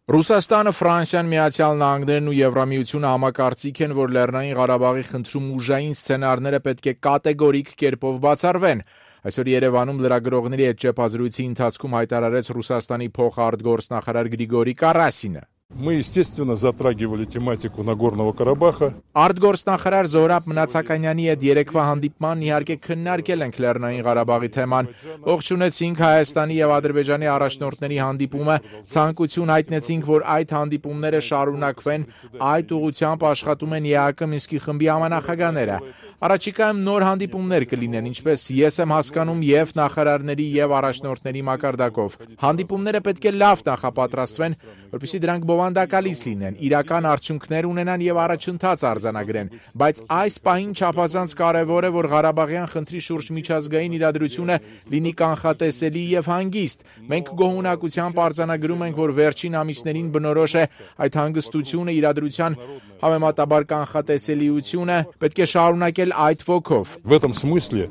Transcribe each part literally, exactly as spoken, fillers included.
Ռուսաստանը, Ֆրանսիան, Միացյալ Նահանգներն ու Եվրամիությունը համակարծիք են, որ Լեռնային Ղարաբաղի խնդրում ուժային սցենարները պետք է կատեգորիկ կերպով բացառվեն։ Այսօր Երևանում լրագրողների հետ ճեպազրույցի ընթացքում հայտարարեց Ռուսաստանի փոխարտգործնախարար Գրիգորի Կարասինը։ Мы, естественно, затрагивали тематику Нагорного Карабаха. Արտգործնախարար Զորաբ Մնացականյանի հետ երեկվա հանդիպման իհարկե քննարկել ենք Լեռնային Ղարաբաղի թեման։ Ողջունեցինք Հայաստանի եւ Ադրբեջանի առաջնորդների հանդիպումը, ցանկություն հայտնեցինք, որ այդ հանդիպումները շարունակվեն, այդ ուղղությամբ աշխատում են ԵԱՀԿ Մինսկի խմբի համանախագահները։ Առաջիկայում նոր հանդիպումներ կլինեն, ինչպես ես եմ հասկանում, եւ նախարարների եւ առաջնորդների մակարդակով։ Հանդիպումները պետք է լավ նախապատրաստվեն, որպեսզի դրանք բովանդակալից լինեն, իրական արդյունքներ ունենան եւ առաջընթաց արձանագրեն, բայց այս պահին չափազանց կարեւոր է, որ Ղարաբաղյան խնդրի շուրջ միջազգային իրադրությունը լինի կանխատեսելի եւ հանգիստ։ Մենք գոհունակությամբ արձանագրում ենք, որ վերջին ամիսներին բնորոշ է այդ հանգստությունը, իրադրության համեմատաբար կանխատեսելիությունը, պետք է շարունակել այդ ոգով։ В этом смысле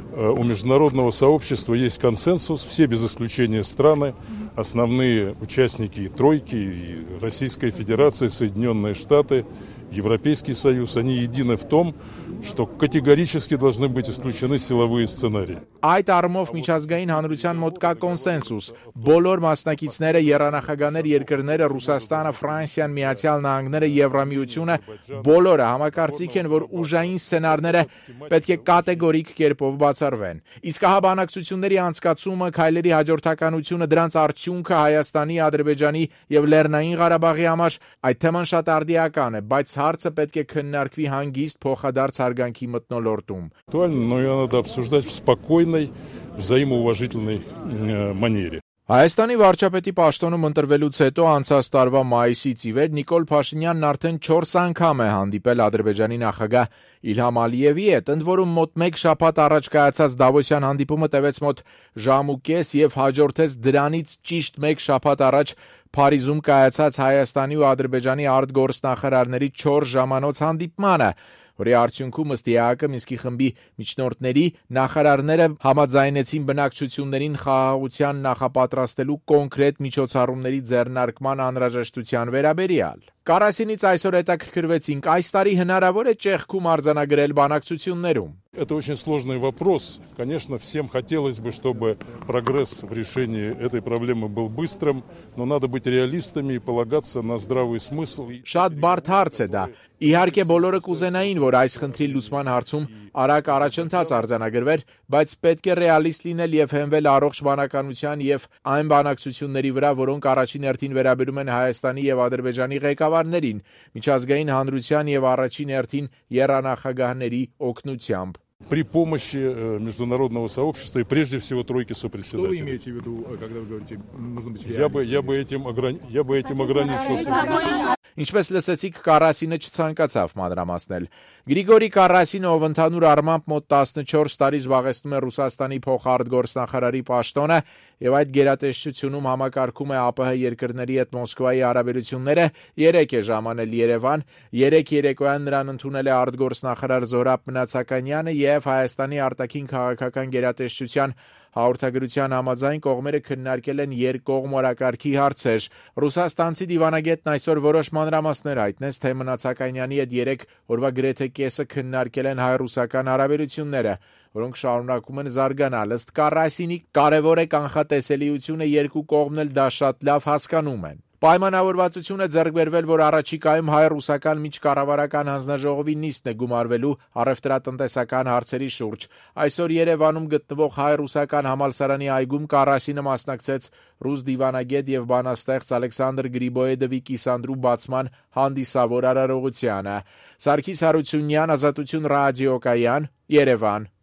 у международного сообщества есть консенсус, все без исключения страны, основные участники и тройки, и Российская Федерация, Соединенные Штаты, Европейский Союз, они едины в том, что категорически должны быть исключены силовые сценарии. Այդ առումով միջազգային հանրության մոտ կա կոնսենսուս։ Բոլոր մասնակիցները, եռանախագահներ երկրները, Ռուսաստանը, Ֆրանսիան, Միացյալ Նահանգները, Եվրամիությունը, բոլորը համակարծիք են, որ ուժային սցենարները պետք է կատեգորիկ կերպով բացառվեն։ Իսկ հա բանակցությունների անցկացումը, քայլերի հաջորդականությունը, դրանց արդյունքը Հայաստանի, Ադրբեջանի եւ Լեռնային Ղարաբաղի համար այդ թեման շատ արդիական է, բայց հարցը պետք է քննարկվի հանգիստ փոխադարձ հարգանքի մթնոլորտում։ Актуально, но ее надо обсуждать в спокойной, взаимоуважительной манере. Հայաստանի վարչապետի պաշտոնում ընտրվելուց հետո անցած տարվա մայիսից ի վեր Նիկոլ Փաշինյանն արդեն չորս անգամ է հանդիպել Ադրբեջանի նախագահ Իլհամ Ալիևի հետ, ընդ որում մոտ մեկ շաբաթ առաջ կայացած Դավոսյան հանդիպումը տևեց մոտ ժամ ու կես եւ հաջորդեց դրանից ճիշտ մեկ շաբաթ առաջ Փարիզում կայացած Հայաստանի ու Ադրբեջանի արտգործնախարարների չորս ժամանոց հանդիպմանը, որի արդյունքում ըստ ԵԱՀԿ Մինսկի խմբի միջնորդների նախարարները համաձայնեցին բնակչություններին խաղաղության նախապատրաստելու կոնկրետ միջոցառումների ձեռնարկման անհրաժեշտության վերաբերյալ։ Կարասինից այսօր հետաքրքրվեցինք, այս տարի հնարավոր է ճեղքում արձանագրել բանակցություններում։ Это очень сложный вопрос. Конечно, всем хотелось бы, чтобы прогресс в решении этой проблемы был быстрым, но надо быть реалистами и полагаться на здравый смысл. Շատ բարդ հարց է դա։ Իհարկե բոլորը կուզենային, որ այս խնդրի լուծման հարցում արագ առաջընթաց արձանագրվեր, բայց պետք է ռեալիստ լինել եւ հենվել առողջ բանականության եւ այն բանակցությունների վրա, որոնք առաջին հերթին վերաբերում են Հայաստանի եւ Ադրբեջանի ղեկավարներին, միջազգային հանրության եւ առաջին հերթին եռանախագահների օգնությամբ։ При помощи международного сообщества и прежде всего тройки сопредседателей. Что вы имеете в виду, когда вы говорите, нужно быть Я бы, я бы этим, ограни... я бы этим ограничился. Ինչպես լսեցիք, Կարասինը չցանկացավ մանրամասնել։ Գրիգորի Կարասինը, ով ընդհանուր առմամբ մոտ տասնչորս տարի զբաղեցնում է Ռուսաստանի փոխարտգործնախարարի պաշտոնը եւ այդ գերատեսչությունում համակարգում է ԱՊՀ երկրների հետ Մոսկվայի հարաբերությունները, երեք է ժամանել Երևան, երեք երեկոյան նրան ընդունել է արտգործնախարար Զորաբ Մնացականյանը եւ Հայաստանի արտաքին քաղաքական գերատեսչության հաղորդագրության համաձայն կողմերը քննարկել են երկկողմ օրակարգի հարցեր։ Ռուսաստանցի դիվանագետն այսօր որոշ մանրամասներ հայտնեց, թե Մնացականյանի հետ երեք օրվա գրեթե կեսը քննարկել են հայ-ռուսական հարաբերությունները, որոնք շարունակում են զարգանալ։ Ըստ Կարասինի կարևոր է կանխատեսելիությունը, երկու կողմն էլ դա շատ լավ հասկանում են։ Պայմանավորվածություն է ձեռք բերվել, որ առաջիկայում հայ-ռուսական միջկառավարական հանձնաժողովի նիստն է գումարվելու առևտրատնտեսական հարցերի շուրջ։ Այսօր Երևանում գտնվող հայ-ռուսական համալսարանի այգում Կարասինը մասնակցեց ռուս դիվանագետ եւ բանաստեղծ Ալեքսանդր Գրիբոեդովի կիսանդրու բացման հանդիսավոր արարողությանը։ Սարգիս Հարությունյան, Ազատություն ռադիոկայան, Երևան։